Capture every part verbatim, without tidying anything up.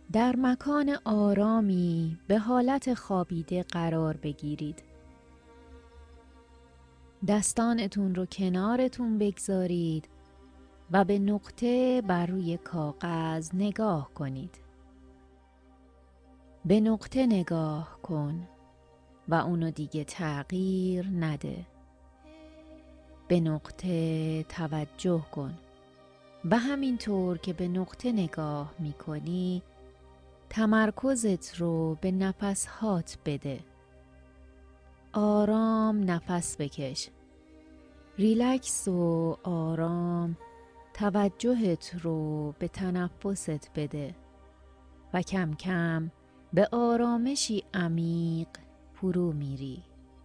در مکان آرامی به حالت خوابیده قرار بگیرید. دستانتون رو کنارتون بگذارید و به نقطه بر روی کاغذ نگاه کنید. به نقطه نگاه کن و اونو دیگه تغییر نده. به نقطه توجه کن و همینطور که به نقطه نگاه میکنی تمرکزت رو به نفسهات بده. آرام نفس بکش. ریلکس و آرام توجهت رو به تنفست بده و کم کم به آرامشی عمیق فرو میری.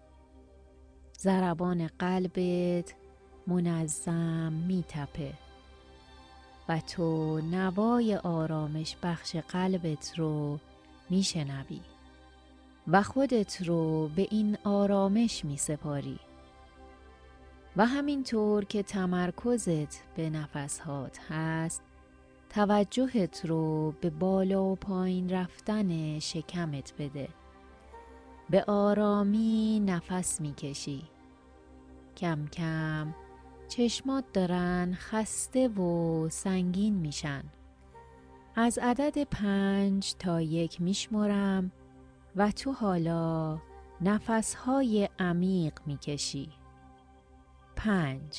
ضربان قلبت منظم میتپه و تو نوای آرامش بخش قلبت رو میشنوی و خودت رو به این آرامش میسپاری. و همینطور که تمرکزت به نفسهات هست، توجهت رو به بالا و پایین رفتن شکمت بده. به آرامی نفس میکشی. کم کم چشمات دارن خسته و سنگین میشن. از عدد پنج تا یک میشمرم و تو حالا نفسهای عمیق میکشی. پنج.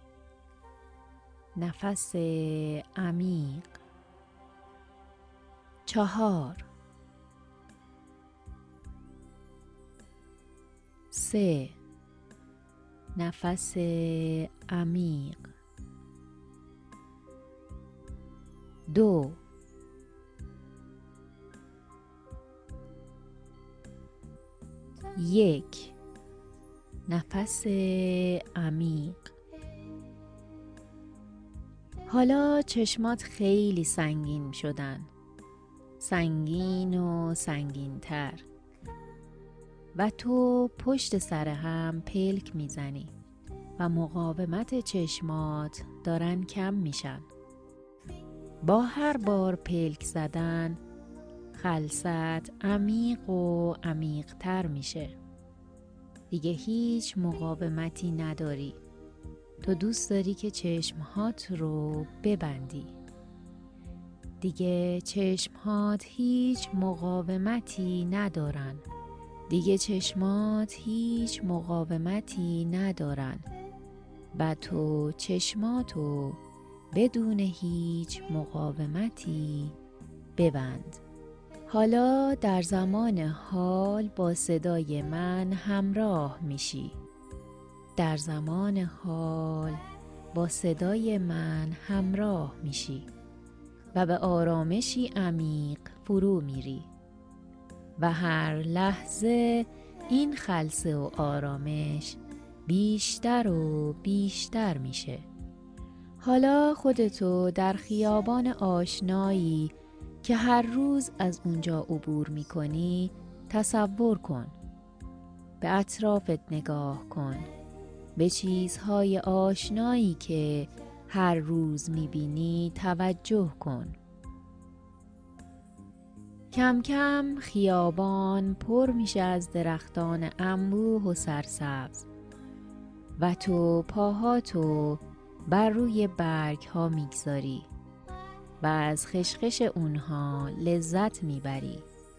نفس عمیق. چهار. سه. نفس عمیق. دو. یک. نفس عمیق. حالا چشمات خیلی سنگین شدن، سنگین و سنگین تر و تو پشت سر هم پلک میزنی و مقاومت چشمات دارن کم میشن. با هر بار پلک زدن خلست عمیق و عمیق تر میشه. دیگه هیچ مقاومتی نداری. تو دوست داری که چشمهات رو ببندی. دیگه چشمهات هیچ مقاومتی ندارن. دیگه چشمات هیچ مقاومتی ندارن و تو چشماتو بدون هیچ مقاومتی ببند. حالا در زمان حال با صدای من همراه میشی. در زمان حال با صدای من همراه میشی و به آرامشی عمیق فرو میری و هر لحظه این خلسه و آرامش بیشتر و بیشتر میشه. حالا خودتو در خیابان آشنایی که هر روز از اونجا عبور میکنی تصور کن. به اطرافت نگاه کن. به چیزهای آشنایی که هر روز میبینی توجه کن. کم کم خیابان پر میشه از درختان انبوه و سرسبز و تو پاهاتو بر روی برگ ها میگذاری و از خشخش اونها لذت میبری.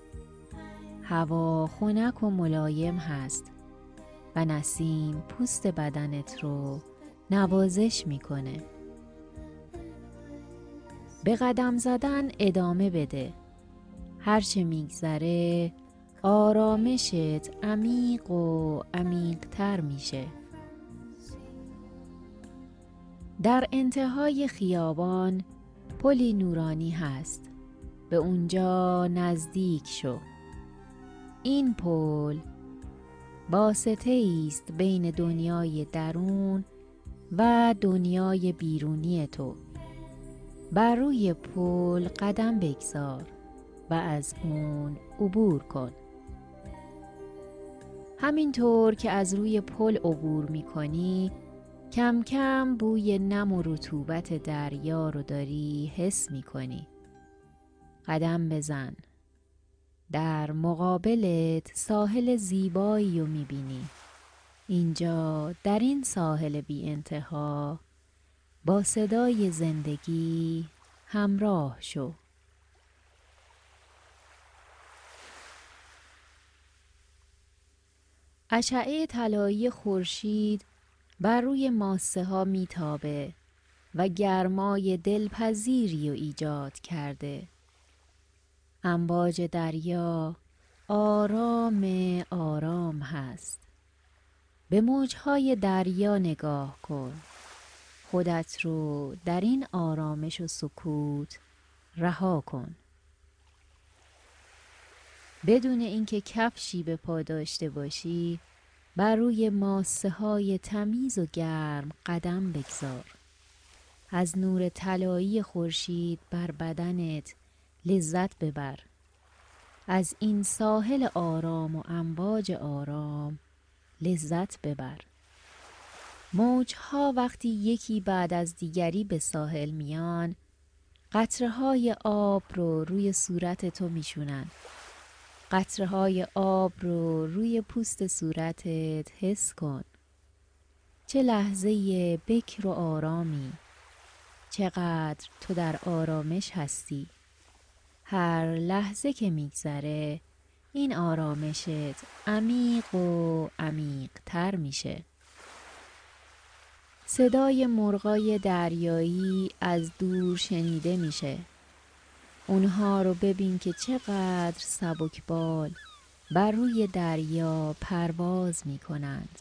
هوا خنک و ملایم هست و نسیم پوست بدنت رو نوازش میکنه. به قدم زدن ادامه بده. هرچه میگذره آرامشت عمیق و عمیق تر میشه. در انتهای خیابان پلی نورانی هست. به اونجا نزدیک شو. این پل واسطه است بین دنیای درون و دنیای بیرونی تو. بر روی پل قدم بگذار و از اون عبور کن. همینطور که از روی پل عبور می کنی کم کم بوی نم و رطوبت دریا رو داری حس می کنی. قدم بزن. در مقابلت ساحل زیبایی رو میبینی. اینجا در این ساحل بی انتها با صدای زندگی همراه شو. اشعه طلایی خورشید بر روی ماسه ها میتابه و گرمای دلپذیری رو ایجاد کرده. امواج دریا آرام آرام هست. به موجهای دریا نگاه کن. خودت رو در این آرامش و سکوت رها کن. بدون اینکه کفشی به پا داشته باشی، بر روی ماسه های تمیز و گرم قدم بگذار. از نور طلایی خورشید بر بدنت لذت ببر. از این ساحل آرام و امواج آرام لذت ببر. موجها وقتی یکی بعد از دیگری به ساحل میان، قطره های آب رو روی صورت تو میشونن. قطره های آب رو روی پوست صورتت حس کن. چه لحظه بکر و آرامی. چقدر تو در آرامش هستی. هر لحظه که میگذره این آرامشت عمیق و عمیق تر میشه. صدای مرغای دریایی از دور شنیده میشه. اونها رو ببین که چقدر سبکبال بر روی دریا پرواز میکنند.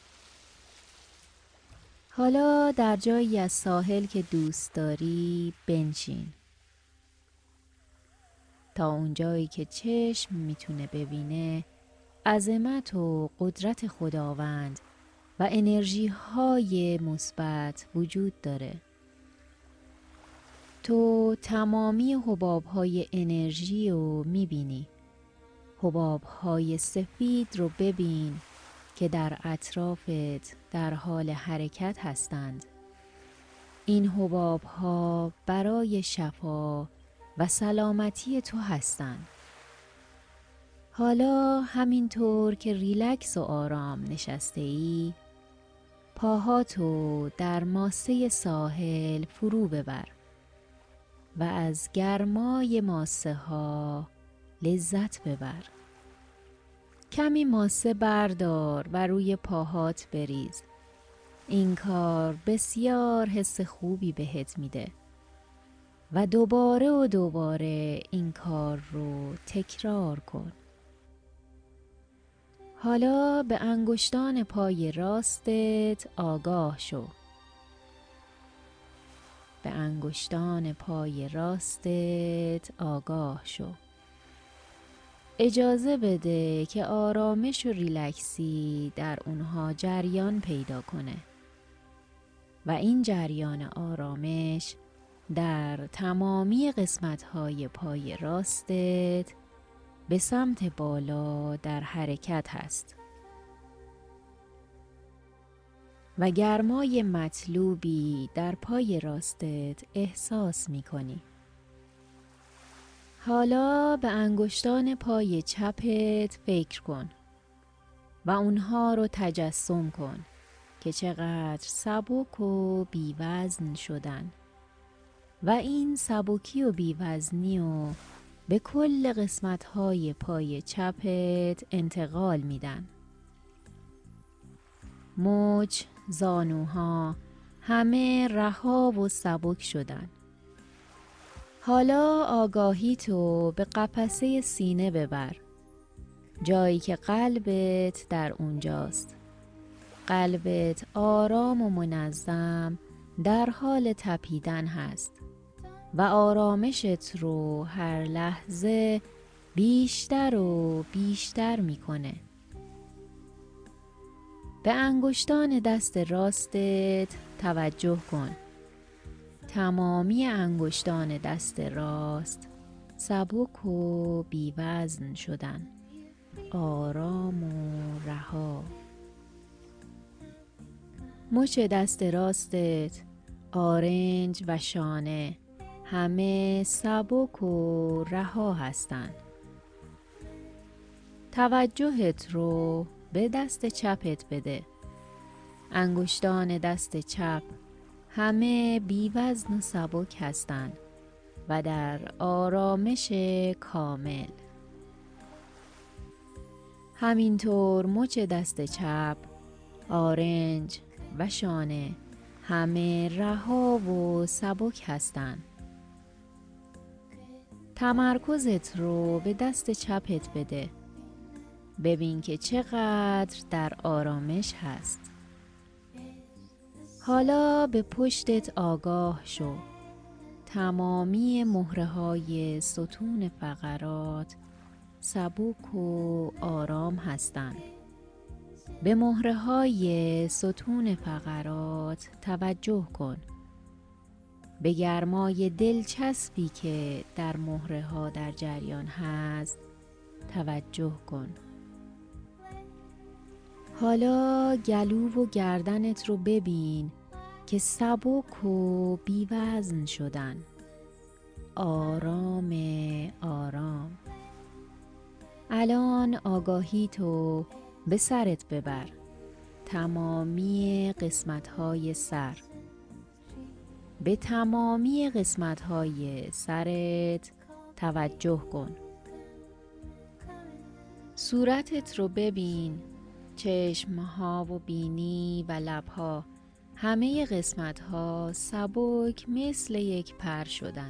حالا در جایی از ساحل که دوست داری بنشین. تا اون جایی که چشم میتونه ببینه عظمت و قدرت خداوند و انرژی های مثبت وجود داره. تو تمامی حباب های انرژی رو میبینی. حباب های سفید رو ببین که در اطرافت در حال حرکت هستند. این حباب ها برای شفا و سلامتی تو هستند. حالا همینطور که ریلکس و آرام نشسته ای، پاهاتو در ماسه ساحل فرو ببر و از گرمای ماسه ها لذت ببر. کمی ماسه بردار و روی پاهات بریز. این کار بسیار حس خوبی بهت میده و دوباره و دوباره این کار رو تکرار کن. حالا به انگشتان پای راستت آگاه شو. به انگشتان پای راستت آگاه شو. اجازه بده که آرامش و ریلکسی در اونها جریان پیدا کنه و این جریان آرامش در تمامی قسمت‌های پای راستت به سمت بالا در حرکت هست و گرمای مطلوبی در پای راستت احساس می کنی. حالا به انگشتان پای چپت فکر کن و اونها رو تجسم کن که چقدر سبک و بیوزن شدن و این سبکی و بیوزنی رو به کل قسمت‌های پای چپت انتقال میدن. مچ، زانوها همه رها و سبک شدن. حالا آگاهی تو به قفسه سینه ببر، جایی که قلبت در اونجاست. قلبت آرام و منظم در حال تپیدن هست و آرامشت رو هر لحظه بیشتر و بیشتر میکنه. به انگشتان دست راستت توجه کن. تمامی انگشتان دست راست سبک و بیوزن شدن، آرام و رها. مچ دست راستت، آرنج و شانه همه سبک و رها هستند. توجهت رو به دست چپت بده. انگشتان دست چپ همه بی‌وزن و سبک هستند و در آرامش کامل. همینطور مچ دست چپ، آرنج و شانه همه رها و سبک هستند. تمرکزت رو به دست چپت بده. ببین که چقدر در آرامش هست. حالا به پشتت آگاه شو. تمامی مهره‌های ستون فقرات سبک و آرام هستند. به مهره‌های ستون فقرات توجه کن. به گرمای دلچسبی که در مهره‌ها در جریان هست توجه کن. حالا گلو و گردنت رو ببین که سبک و بی‌وزن شدن. آرام آرام. الان آگاهی تو به سرت ببر. تمامی قسمت‌های سر. به تمامی قسمت‌های سرت توجه کن. صورتت رو ببین. چشمها و بینی و لبها همه قسمت‌ها سبک مثل یک پر شدن.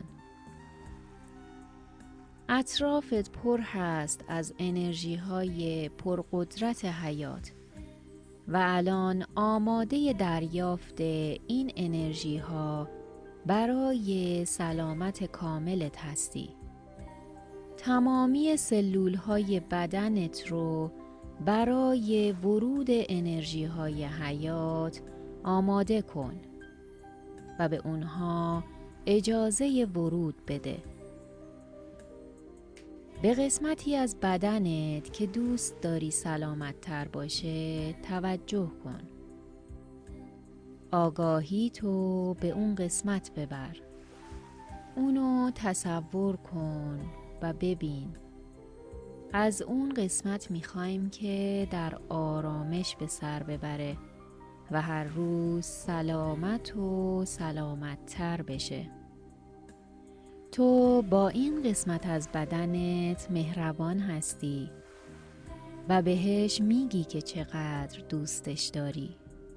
اطرافت پر هست از انرژی‌های پرقدرت حیات و الان آماده دریافت این انرژی‌ها برای سلامت کاملت هستی. تمامی سلول‌های بدنت رو برای ورود انرژی‌های حیات آماده کن و به اونها اجازه ورود بده. به قسمتی از بدنت که دوست داری سلامت تر باشه توجه کن. آگاهی تو به اون قسمت ببر. اونو تصور کن و ببین. از اون قسمت میخوایم که در آرامش به سر ببره و هر روز سلامت و سلامت تر بشه. تو با این قسمت از بدنت مهربان هستی و بهش میگی که چقدر دوستش داری.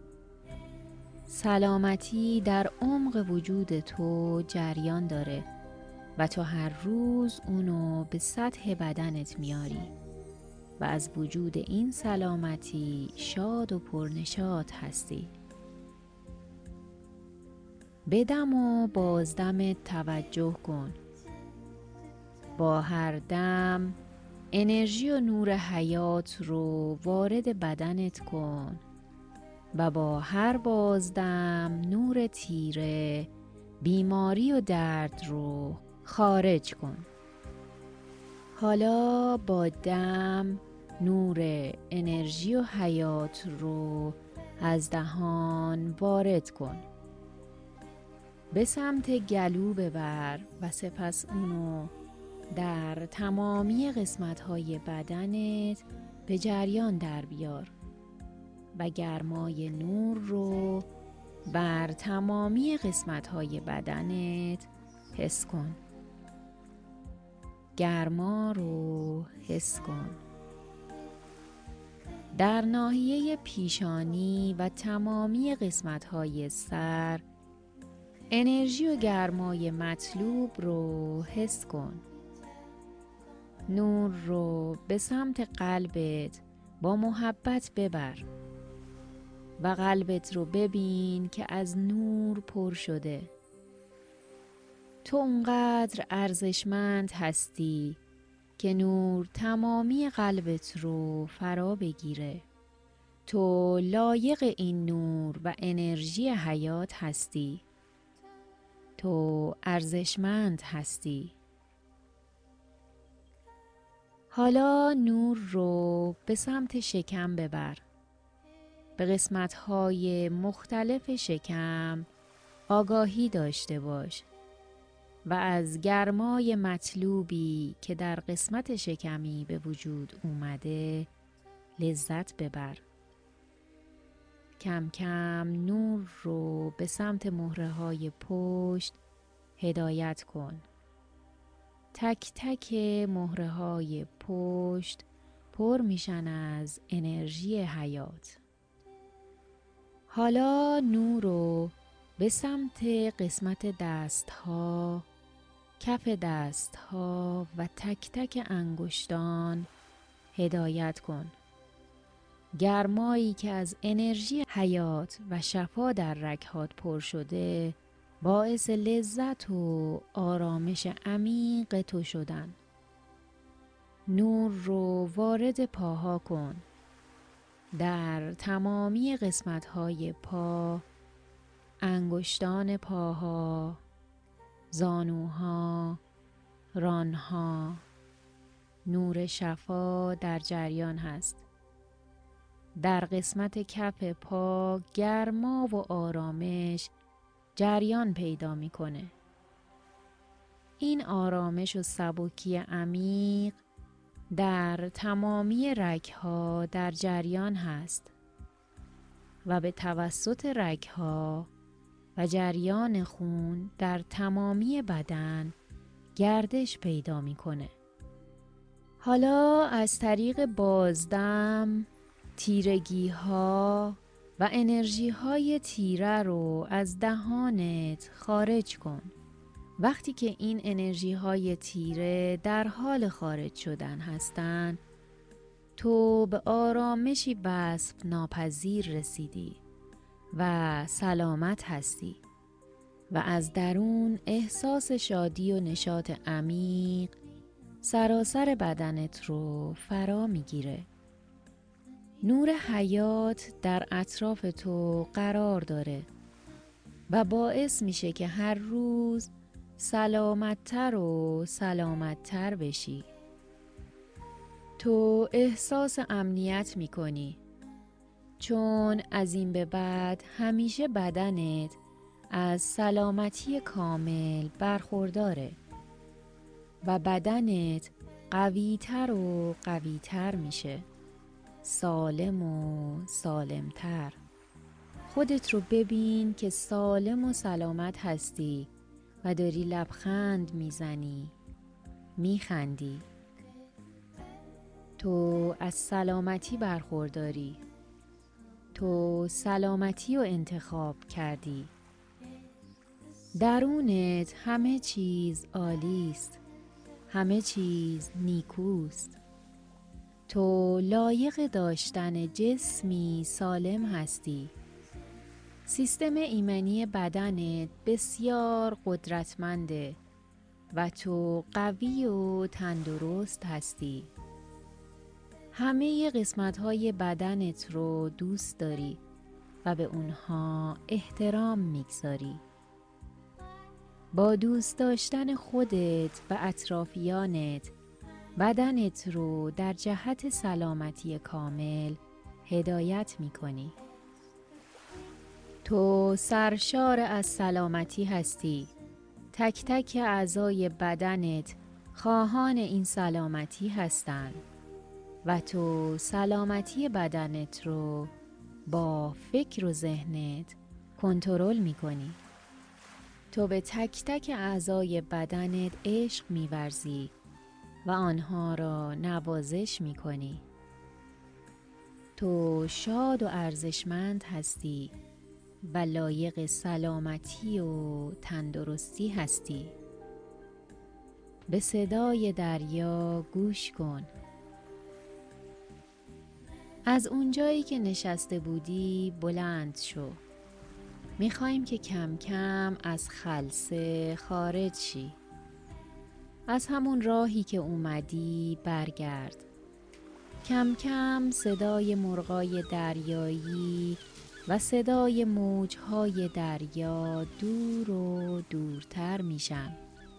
سلامتی در عمق وجود تو جریان داره و تو هر روز اونو به سطح بدنت میاری و از وجود این سلامتی شاد و پرنشاط هستی. به دم و بازدمت توجه کن. با هر دم انرژی و نور حیات رو وارد بدنت کن و با هر بازدم نور تیره، بیماری و درد رو خارج کن. حالا با دم نور انرژی و حیات رو از دهان وارد کن. به سمت گلو ببر و سپس اونو در تمامی قسمت‌های بدنت به جریان در بیار و گرمای نور رو بر تمامی قسمت‌های بدنت حس کن. گرما رو حس کن. در ناحیه پیشانی و تمامی قسمت‌های سر انرژی و گرمای مطلوب رو حس کن. نور رو به سمت قلبت با محبت ببر و قلبت رو ببین که از نور پر شده. تو اونقدر ارزشمند هستی که نور تمامی قلبت رو فرا بگیره. تو لایق این نور و انرژی حیات هستی. تو ارزشمند هستی. حالا نور رو به سمت شکم ببر. به قسمت‌های مختلف شکم آگاهی داشته باش. و از گرمای مطلوبی که در قسمت شکمی به وجود اومده لذت ببر. کم کم نور رو به سمت مهره های پشت هدایت کن. تک تک مهره های پشت پر میشن از انرژی حیات. حالا نور رو به سمت قسمت دست ها، کف دست ها و تک تک انگشتان هدایت کن. گرمایی که از انرژی حیات و شفا در رگ‌هات پر شده باعث لذت و آرامش عمیق تو شدن. نور رو وارد پاها کن. در تمامی قسمت‌های پا، انگشتان پاها، زانوها، رانها، نور شفا در جریان هست. در قسمت کف پا گرما و آرامش جریان پیدا میکنه. این آرامش و سبکی عمیق در تمامی رگ‌ها در جریان هست و به توسط رگ‌ها و جریان خون در تمامی بدن گردش پیدا میکنه. حالا از طریق بازدم تیرگی ها و انرژی های تیره رو از دهانت خارج کن. وقتی که این انرژی های تیره در حال خارج شدن هستند، تو به آرامشی وصف ناپذیر رسیدی و سلامت هستی و از درون احساس شادی و نشاط عمیق سراسر بدنت رو فرا میگیره. نور حیات در اطراف تو قرار داره و باعث میشه که هر روز سلامتتر و سلامتتر بشی. تو احساس امنیت میکنی چون از این به بعد همیشه بدنت از سلامتی کامل برخورداره و بدنت قویتر و قویتر میشه، سالم و سالمتر. خودت رو ببین که سالم و سلامت هستی و داری لبخند میزنی، میخندی. تو از سلامتی برخورداری. تو سلامتی رو انتخاب کردی. درونت همه چیز عالیست. همه چیز نیکوست. تو لایق داشتن جسمی سالم هستی. سیستم ایمنی بدنت بسیار قدرتمنده و تو قوی و تندرست هستی. همه قسمت‌های بدنت رو دوست داری و به اونها احترام میگذاری. با دوست داشتن خودت و اطرافیانت بدنت رو در جهت سلامتی کامل هدایت میکنی. تو سرشار از سلامتی هستی. تک تک اعضای بدنت خواهان این سلامتی هستند و تو سلامتی بدنت رو با فکر و ذهنت کنترل میکنی. تو به تک تک اعضای بدنت عشق می‌ورزی و آنها را نوازش می‌کنی. تو شاد و ارزشمند هستی و لایق سلامتی و تندرستی هستی. به صدای دریا گوش کن. از اونجایی که نشسته بودی بلند شو. میخوایم که کم کم از خلسه خارج شی. از همون راهی که اومدی برگرد. کم کم صدای مرغای دریایی و صدای موجهای دریا دور و دورتر میشن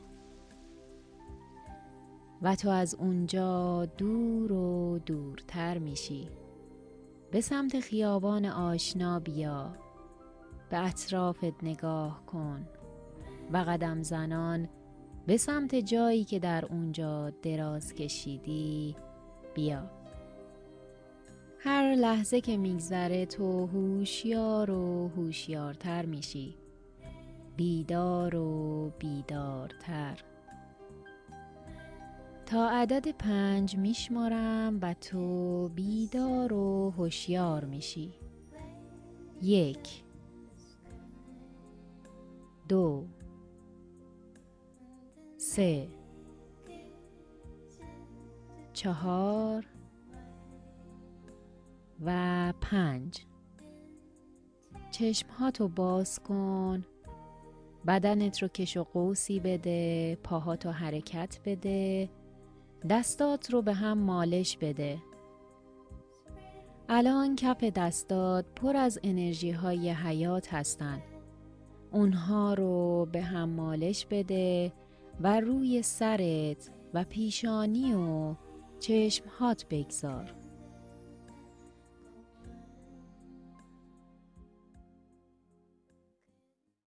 و تو از اونجا دور و دورتر میشی. به سمت خیابان آشنا بیا. به اطرافت نگاه کن و قدم زنان به سمت جایی که در اونجا دراز کشیدی بیا. هر لحظه که میگذره تو هوشیار و هوشیارتر میشی، بیدار و بیدارتر. تا عدد پنج میشمارم و تو بیدار و هوشیار میشی. یک، دو، سه، چهار و پنج. چشمهاتو باز کن، بدنت رو کش و قوسی بده، پاهاتو حرکت بده، دستات رو به هم مالش بده. الان کف دستات پر از انرژی های حیات هستن. اونها رو به هم مالش بده و روی سرت و پیشانی و چشمهات بگذار.